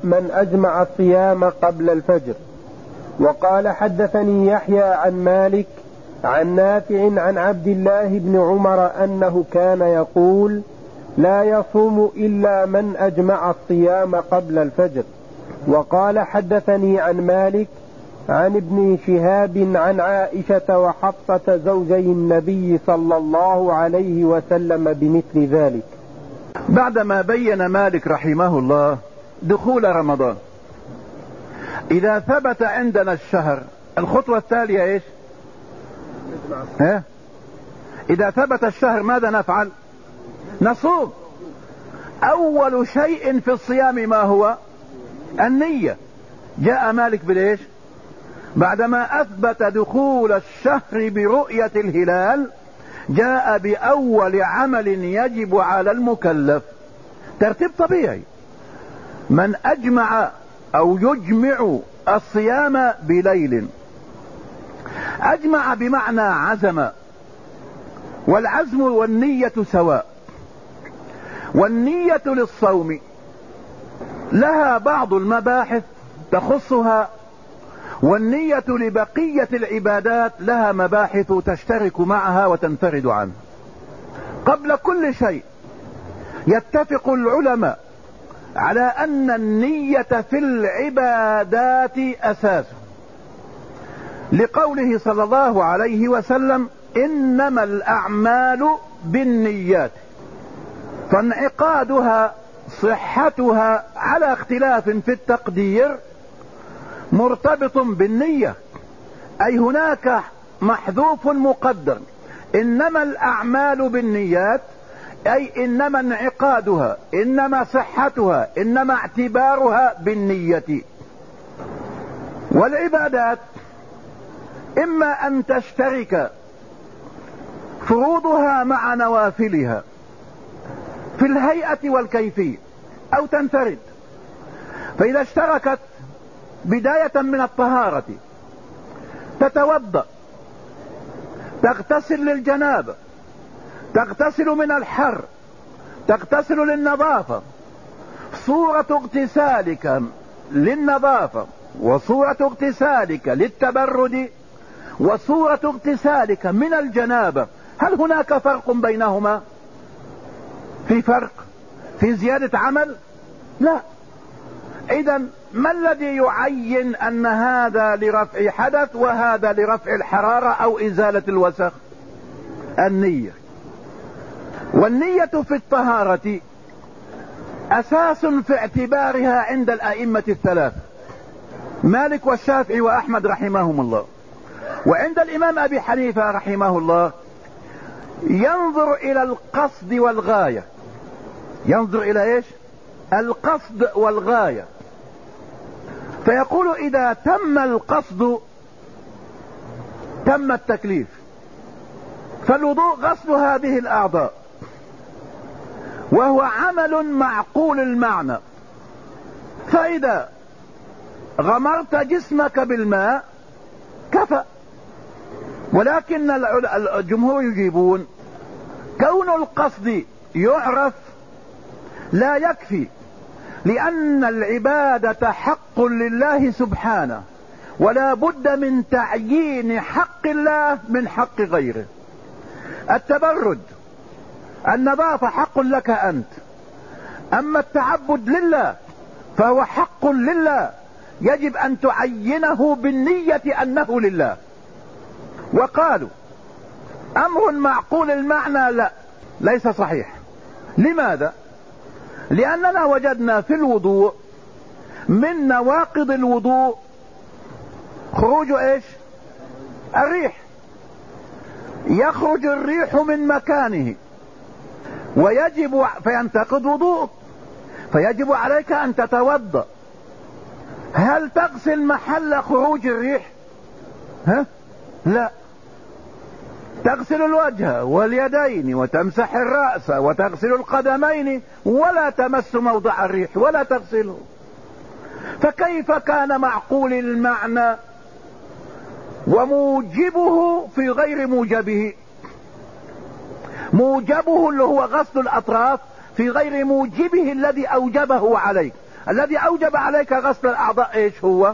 من أجمع الصيام قبل الفجر. وقال حدثني يحيى عن مالك عن نافع عن عبد الله بن عمر أنه كان يقول لا يصوم إلا من أجمع الصيام قبل الفجر. وقال حدثني عن مالك عن ابن شهاب عن عائشة وحفصة زوجي النبي صلى الله عليه وسلم بمثل ذلك. بعدما بين مالك رحمه الله دخول رمضان، إذا ثبت عندنا الشهر الخطوة التالية إيش؟ إذا ثبت الشهر ماذا نفعل؟ نصوم. أول شيء في الصيام ما هو؟ النية. جاء مالك بالإيش؟ بعدما أثبت دخول الشهر برؤية الهلال جاء بأول عمل يجب على المكلف، ترتيب طبيعي، من أجمع أو يجمع الصيام بليل. أجمع بمعنى عزم، والعزم والنية سواء. والنية للصوم لها بعض المباحث تخصها، والنية لبقية العبادات لها مباحث تشترك معها وتنفرد عنها. قبل كل شيء يتفق العلماء على أن النية في العبادات أساس، لقوله صلى الله عليه وسلم إنما الأعمال بالنيات، فانعقادها صحتها على اختلاف في التقدير مرتبط بالنية، أي هناك محذوف مقدر. إنما الأعمال بالنيات أي إنما انعقادها، إنما صحتها، إنما اعتبارها بالنية. والعبادات إما أن تشترك فروضها مع نوافلها في الهيئة والكيفية، أو تنفرد. فإذا اشتركت بداية من الطهارة، تتوضأ، تغتسل للجنابة، تغتسل من الحر، تغتسل للنظافة، صورة اغتسالك للنظافة وصورة اغتسالك للتبرد وصورة اغتسالك من الجنابة، هل هناك فرق بينهما؟ في فرق في زيادة عمل؟ لا. إذن ما الذي يعين أن هذا لرفع حدث وهذا لرفع الحرارة أو إزالة الوسخ؟ النية. والنية في الطهارة أساس في اعتبارها عند الأئمة الثلاثة، مالك والشافعي وأحمد رحمهم الله. وعند الإمام أبي حنيفة رحمه الله ينظر إلى القصد والغاية. ينظر إلى إيش؟ القصد والغاية. فيقول إذا تم القصد تم التكليف. فالوضوء غسل هذه الأعضاء، وهو عمل معقول المعنى، فإذا غمرت جسمك بالماء كفى. ولكن الجمهور يجيبون كون القصد يعرف لا يكفي، لأن العبادة حق لله سبحانه، ولا بد من تعيين حق الله من حق غيره. التبرد، النظافة حق لك أنت، أما التعبد لله فهو حق لله، يجب أن تعينه بالنية أنه لله. وقالوا أمر معقول المعنى لا، ليس صحيح. لماذا؟ لأننا وجدنا في الوضوء من نواقض الوضوء خروج ايش؟ الريح. يخرج الريح من مكانه ويجب فينتقض وضوءك، فيجب عليك أن تتوضأ. هل تغسل محل خروج الريح؟ لا، تغسل الوجه واليدين وتمسح الرأس وتغسل القدمين، ولا تمس موضع الريح ولا تغسله. فكيف كان معقول المعنى وموجبه في غير موجبه؟ موجبه اللي هو غسل الأطراف في غير موجبه الذي أوجبه عليك. الذي أوجب عليك غسل الأعضاء ايش هو؟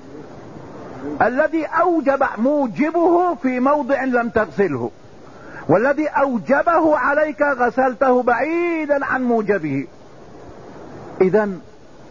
الذي أوجب موجبه في موضع لم تغسله، والذي أوجبه عليك غسلته بعيدا عن موجبه. إذن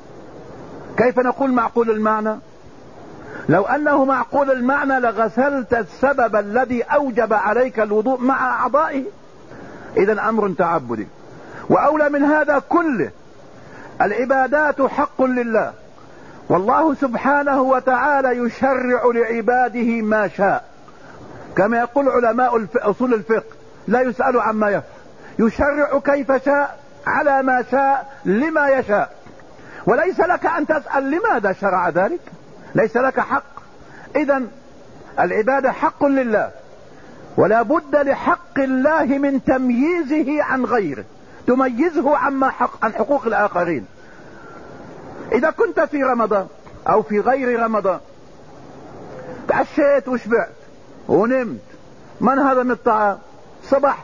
كيف نقول معقول المعنى؟ لو أنه معقول المعنى لغسلت السبب الذي أوجب عليك الوضوء مع أعضائه. إذن أمر تعبدي. وأولى من هذا كله، العبادات حق لله، والله سبحانه وتعالى يشرع لعباده ما شاء، كما يقول علماء أصول الفقه لا يسأل عما يفعل، يشرع كيف شاء على ما شاء لما يشاء، وليس لك أن تسأل لماذا شرع ذلك، ليس لك حق. إذن العبادة حق لله، ولا بد لحق الله من تمييزه عن غيره، تميزه عن حقوق الآخرين. إذا كنت في رمضان أو في غير رمضان تعشيت وشبعت ونمت، من هضم الطعام، صبحت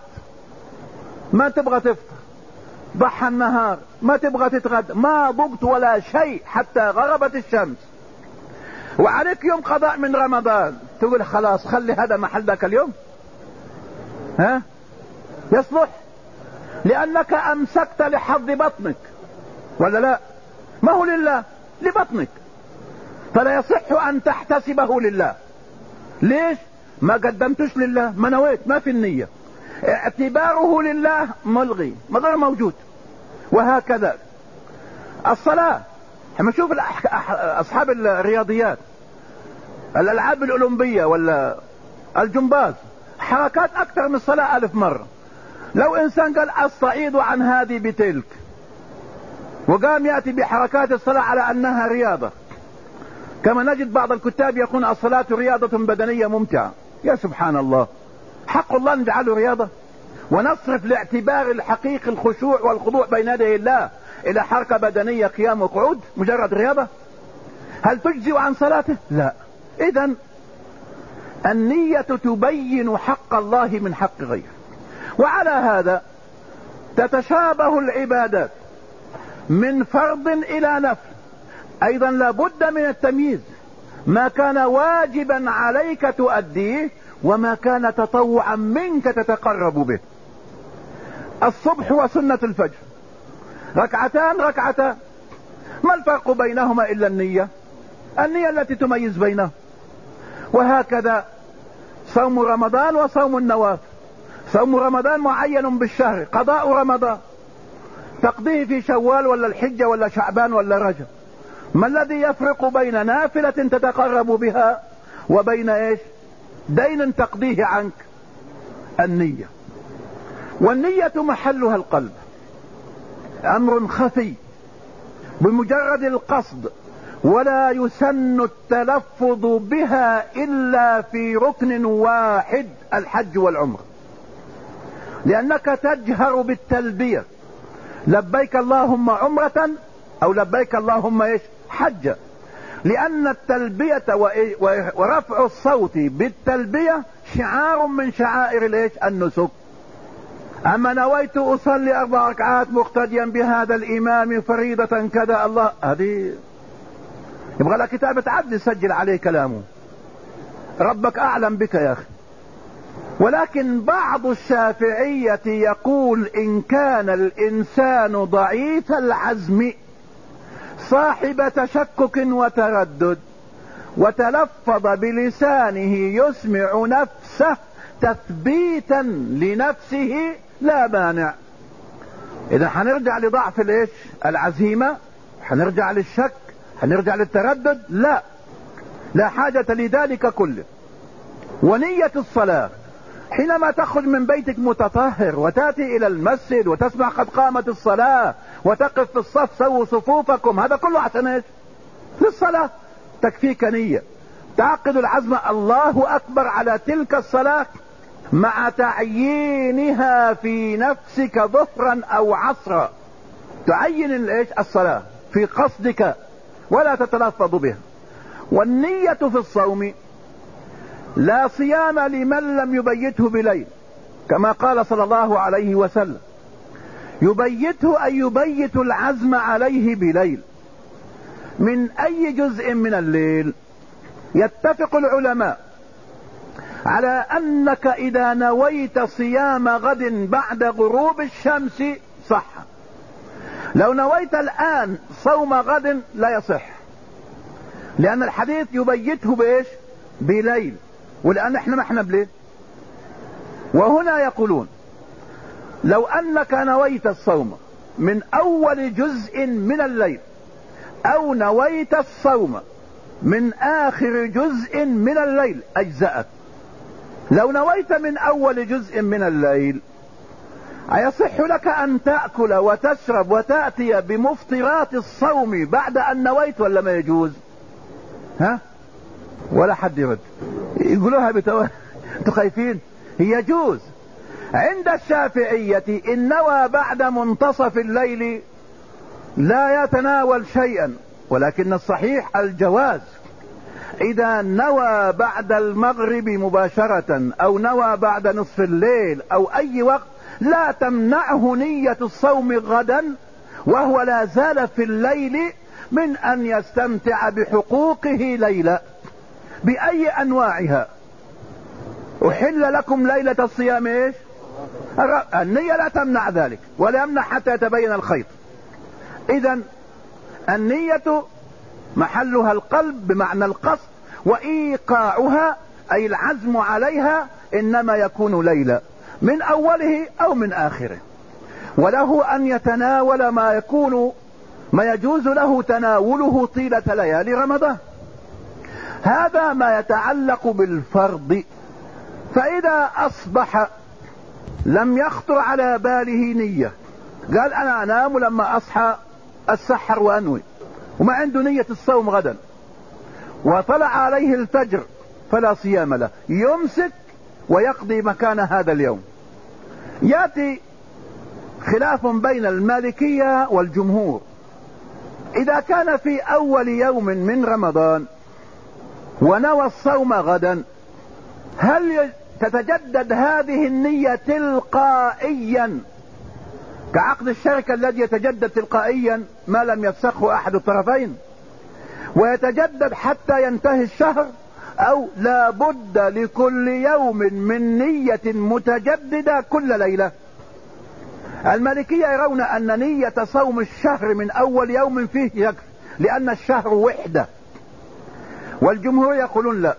ما تبغى تفطر، ضحى النهار ما تبغى تتغدى، ما ضبط ولا شيء حتى غربت الشمس، وعليك يوم قضاء من رمضان، تقول خلاص خلي هذا محل ذاك اليوم؟ ها يصلح؟ لأنك أمسكت لحظ بطنك، ولا لا؟ ما هو لله، لبطنك، فلا يصح أن تحتسبه لله. ليش؟ ما قدمتش لله، ما نويت، ما في النية، اعتباره لله ملغي، ما غير موجود. وهكذا الصلاة، لما نشوف أصحاب الرياضيات، الألعاب الأولمبية ولا الجمباز، حركات أكثر من الصلاة 1000 مرة. لو إنسان قال أستعيض عن هذه بتلك، وقام يأتي بحركات الصلاة على أنها رياضة، كما نجد بعض الكتاب يقول الصلاة رياضة بدنية ممتعة. يا سبحان الله، حق الله نجعله رياضة ونصرف لاعتبار الحقيقي الخشوع والخضوع بين يدي الله إلى حركة بدنية قيام وقعود مجرد رياضة؟ هل تجزئ عن صلاته؟ لا. إذن النية تبين حق الله من حق غيره. وعلى هذا تتشابه العبادات من فرض إلى نفل. أيضا لابد من التمييز، ما كان واجبا عليك تؤديه وما كان تطوعا منك تتقرب به. الصبح وسنة الفجر ركعتان، ما الفرق بينهما إلا النية التي تميز بينهم. وهكذا صوم رمضان وصوم النوافل. صوم رمضان معين بالشهر، قضاء رمضان تقضيه في شوال ولا الحجة ولا شعبان ولا رجب. ما الذي يفرق بين نافلة تتقرب بها وبين ايش؟ دين تقضيه عنك. النية، والنية محلها القلب، امر خفي بمجرد القصد، ولا يسن التلفظ بها الا في ركن واحد، الحج والعمر، لانك تجهر بالتلبية لبيك اللهم عمرة او لبيك اللهم ايش؟ حجة، لان التلبية ورفع الصوت بالتلبية شعار من شعائر الايش؟ النسك. اما نويت اصلي 4 ركعات مقتديا بهذا الامام فريضة كذا، الله، هذه يبغى لها كتابة عبد يسجل عليه كلامه، ربك اعلم بك يا اخي. ولكن بعض الشافعية يقول إن كان الإنسان ضعيف العزم صاحب تشكك وتردد وتلفظ بلسانه يسمع نفسه تثبيتا لنفسه لا مانع. إذا حنرجع لضعف الايش؟ العزيمة، حنرجع للشك، حنرجع للتردد؟ لا حاجة لذلك كله. ونية الصلاة حينما تخرج من بيتك متطهر وتأتي إلى المسجد وتسمع قد قامت الصلاة وتقف في الصف، سووا صفوفكم، هذا كله عشان ايش؟ للصلاة. تكفيك نية، تعقد العزم الله أكبر على تلك الصلاة مع تعيينها في نفسك ظهرا أو عصرا، تعين الايش؟ الصلاة في قصدك ولا تتلفظ بها. والنية في الصوم لا صيام لمن لم يبيته بليل، كما قال صلى الله عليه وسلم، يبيته أي يبيت العزم عليه بليل. من اي جزء من الليل، يتفق العلماء على انك اذا نويت صيام غد بعد غروب الشمس صح. لو نويت الان صوم غد لا يصح، لان الحديث يبيته بايش؟ بليل، والان احنا ما احنا بليل. وهنا يقولون لو انك نويت الصوم من اول جزء من الليل او نويت الصوم من اخر جزء من الليل اجزأت. لو نويت من اول جزء من الليل ايصح لك ان تأكل وتشرب وتأتي بمفطرات الصوم بعد ان نويت ولا ما يجوز؟ ها؟ ولا حد يرد، يقولوها انتوا خايفين. هي يجوز عند الشافعية ان نوى بعد منتصف الليل لا يتناول شيئا، ولكن الصحيح الجواز. اذا نوى بعد المغرب مباشرة او نوى بعد نصف الليل او اي وقت لا تمنعه نية الصوم غدا وهو لا زال في الليل من ان يستمتع بحقوقه ليلة باي انواعها. احل لكم ليلة الصيام ايش؟ النية لا تمنع ذلك ولا يمنع حتى يتبين الخيط. اذا النية محلها القلب بمعنى القصد، وايقاعها اي العزم عليها انما يكون ليلة من اوله او من اخره. وله ان يتناول ما يجوز له تناوله طيلة ليالي رمضان. هذا ما يتعلق بالفرض. فاذا اصبح لم يخطر على باله نية، قال انا انام لما اصحى السحر وانوي، وما عنده نية الصوم غدا، وطلع عليه الفجر فلا صيام له، يمسك ويقضي مكان هذا اليوم. ياتي خلاف بين المالكية والجمهور. اذا كان في اول يوم من رمضان ونوى الصوم غدا، هل تتجدد هذه النية تلقائيا كعقد الشركة الذي يتجدد تلقائيا ما لم يفسخه احد الطرفين ويتجدد حتى ينتهي الشهر، او لا بد لكل يوم من نية متجددة كل ليلة؟ المالكية يرون ان نية صوم الشهر من اول يوم فيه يكفي لان الشهر وحدة، والجمهور يقولون لا،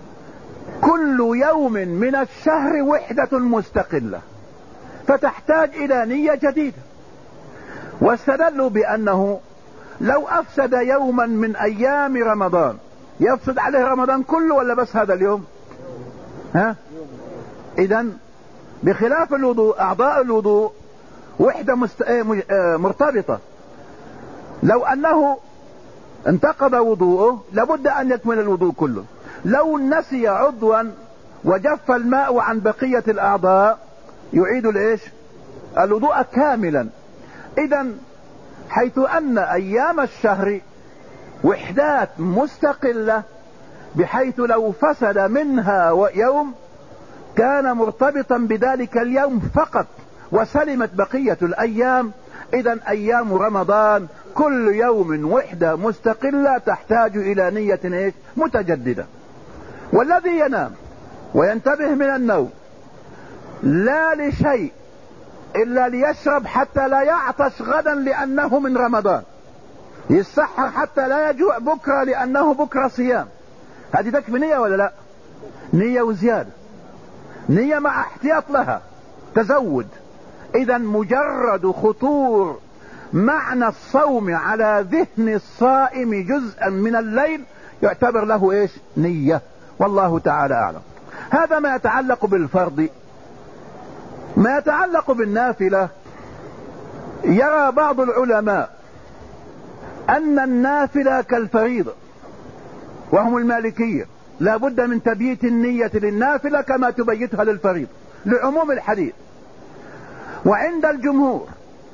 كل يوم من الشهر وحدة مستقلة فتحتاج الى نية جديدة. واستدلوا بانه لو افسد يوما من ايام رمضان يفسد عليه رمضان كله ولا بس هذا اليوم؟ ها؟ اذا بخلاف الوضوء، اعضاء الوضوء وحدة مرتبطة. لو انه انتقض وضوءه لابد ان يكمل الوضوء كله. لو نسي عضوا وجف الماء عن بقية الاعضاء يعيد الايش؟ الوضوء كاملا. اذا حيث ان ايام الشهر وحدات مستقلة بحيث لو فسد منها يوم كان مرتبطا بذلك اليوم فقط وسلمت بقية الايام. اذا ايام رمضان كل يوم وحدة مستقلة تحتاج الى نية ايش؟ متجددة. والذي ينام وينتبه من النوم لا لشيء الا ليشرب حتى لا يعطش غدا لانه من رمضان، يسحر حتى لا يجوع بكرة لانه بكرة صيام، هذه تكفي نية ولا لا؟ نية وزيادة، نية مع احتياط لها، تزود. اذا مجرد خطور معنى الصوم على ذهن الصائم جزءا من الليل يعتبر له ايش؟ نية. والله تعالى اعلم. هذا ما يتعلق بالفرض. ما يتعلق بالنافلة، يرى بعض العلماء ان النافلة كالفريضة، وهم المالكية، لا بد من تبييت النية للنافلة كما تبيتها للفريضة لعموم الحديث. وعند الجمهور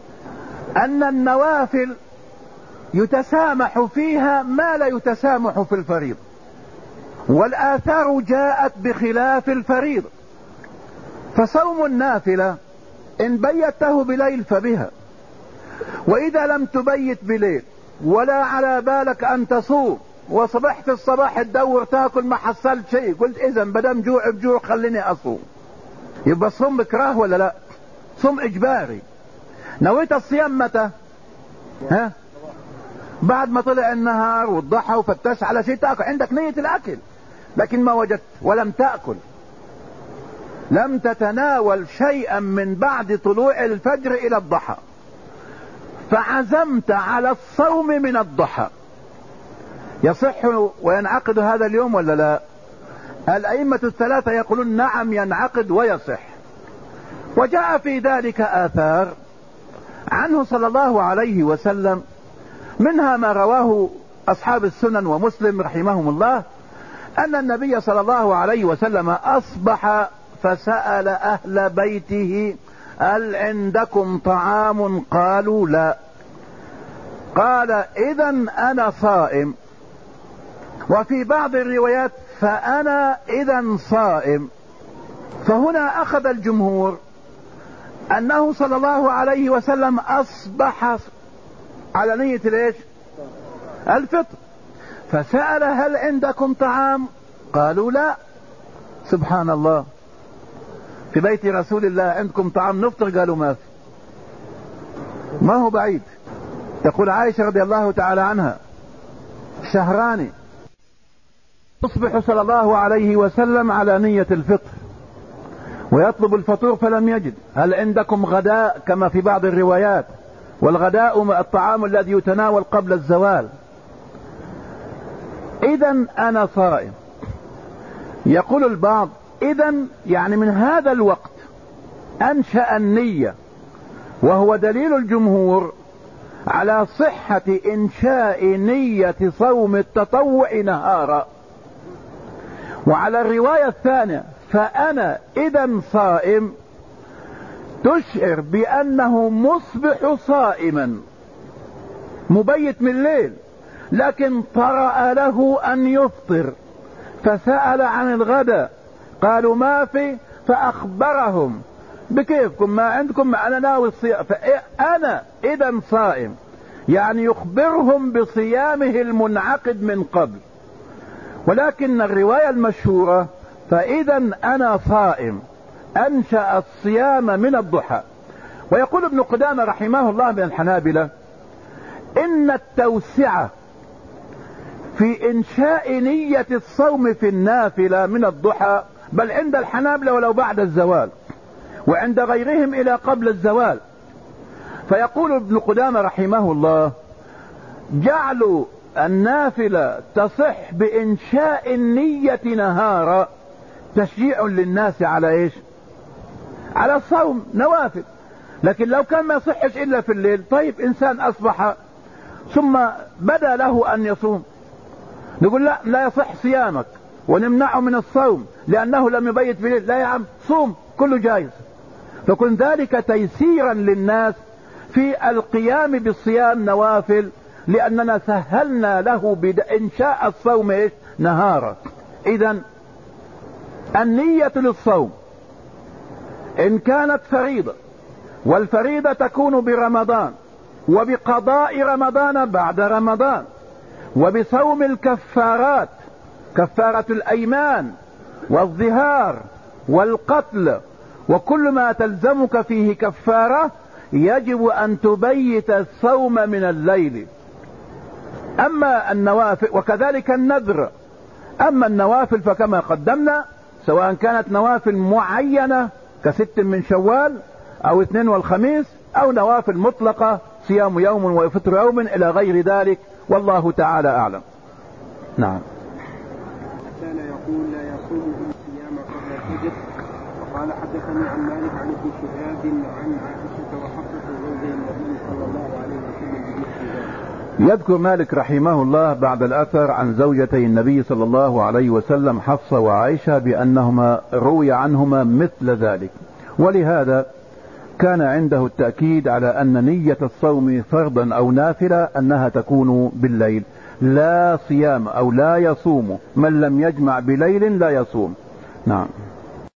ان النوافل يتسامح فيها ما لا يتسامح في الفريضة، والآثار جاءت بخلاف الفريضة. فصوم النافلة إن بيته بليل فبها، وإذا لم تبيت بليل ولا على بالك ان تصوم، وصبحت الصباح تدور تاكل ما حصلت شيء، قلت اذا بدم جوع بجوع خليني اصوم، يبقى الصوم بكراه ولا لا؟ صوم اجباري. نويت الصيام متى؟ ها؟ بعد ما طلع النهار والضحى وفتش على شيء تاكل، عندك نية الاكل لكن ما وجدت ولم تاكل، لم تتناول شيئا من بعد طلوع الفجر الى الضحى، فعزمت على الصوم من الضحى، يصح وينعقد هذا اليوم ولا لا؟ الأئمة الثلاثة يقولون نعم ينعقد ويصح. وجاء في ذلك آثار عنه صلى الله عليه وسلم، منها ما رواه أصحاب السنن ومسلم رحمهم الله، أن النبي صلى الله عليه وسلم أصبح فسأل أهل بيته هل عندكم طعام؟ قالوا لا. قال إذا أنا صائم. وفي بعض الروايات فأنا إذا صائم. فهنا أخذ الجمهور أنه صلى الله عليه وسلم أصبح على نية ليش؟ الفطر. فسأل هل عندكم طعام؟ قالوا لا. سبحان الله، في بيت رسول الله عندكم طعام نفطر؟ قالوا ما في. ما هو بعيد. تقول عائشة رضي الله تعالى عنها شهران يصبح صلى الله عليه وسلم على نية الفطر ويطلب الفطور فلم يجد. هل عندكم غداء؟ كما في بعض الروايات، والغداء الطعام الذي يتناول قبل الزوال. إذا أنا صائم. يقول البعض إذا يعني من هذا الوقت أنشأ النية، وهو دليل الجمهور على صحة إنشاء نية صوم التطوع نهارا. وعلى الرواية الثانية فأنا إذا صائم تشعر بأنه مصبح صائما مبيت من الليل، لكن طرأ له أن يفطر، فسأل عن الغداء قالوا ما في، فأخبرهم بكيفكم ما عندكم، أنا ناوي الصيام، فأنا إذا صائم، يعني يخبرهم بصيامه المنعقد من قبل. ولكن الرواية المشهورة فإذا أنا صائم أنشأ الصيام من الضحى. ويقول ابن قدامة رحمه الله من الحنابلة إن التوسعة في إنشاء نية الصوم في النافلة من الضحى، بل عند الحنابلة ولو بعد الزوال، وعند غيرهم إلى قبل الزوال. فيقول ابن قدامة رحمه الله جعلوا النافلة تصح بإنشاء النية نهارا تشجيع للناس على ايش؟ على الصوم نوافل. لكن لو كان ما يصحش إلا في الليل، طيب إنسان أصبح ثم بدا له أن يصوم، نقول لا يصح صيامك ونمنعه من الصوم لأنه لم يبيت في الليل. لا يا عم، صوم، كله جائز. فكن ذلك تيسيرا للناس في القيام بالصيام نوافل، لأننا سهلنا له بإنشاء الصوم إيش؟ نهارا. إذن النية للصوم إن كانت فريضة، والفريضة تكون برمضان وبقضاء رمضان بعد رمضان، وبصوم الكفارات، كفارة الأيمان والظهار والقتل وكل ما تلزمك فيه كفارة، يجب أن تبيت الصوم من الليل. أما النوافل وكذلك النذر. أما النوافل فكما قدمنا، سواء كانت نوافل معينة كست من شوال أو 2 والخميس، أو نوافل مطلقة صيام يوم وفطر يوم إلى غير ذلك، والله تعالى أعلم. نعم. كان يقول لا يصوم الصيام قبل الفجر. وقال حدثني عن مالك عن ابن شهاب عن عائشة وحفصة زوج النبي صلى الله عليه وسلم بمثل ذلك. يذكر مالك رحمه الله بعد الأثر عن زوجتي النبي صلى الله عليه وسلم حفصة وعائشة بأنهما روي عنهما مثل ذلك، ولهذا كان عنده التأكيد على أن نية الصوم فرضا أو نافلة أنها تكون بالليل. لا صيام أو لا يصوم من لم يجمع بليل لا يصوم. نعم.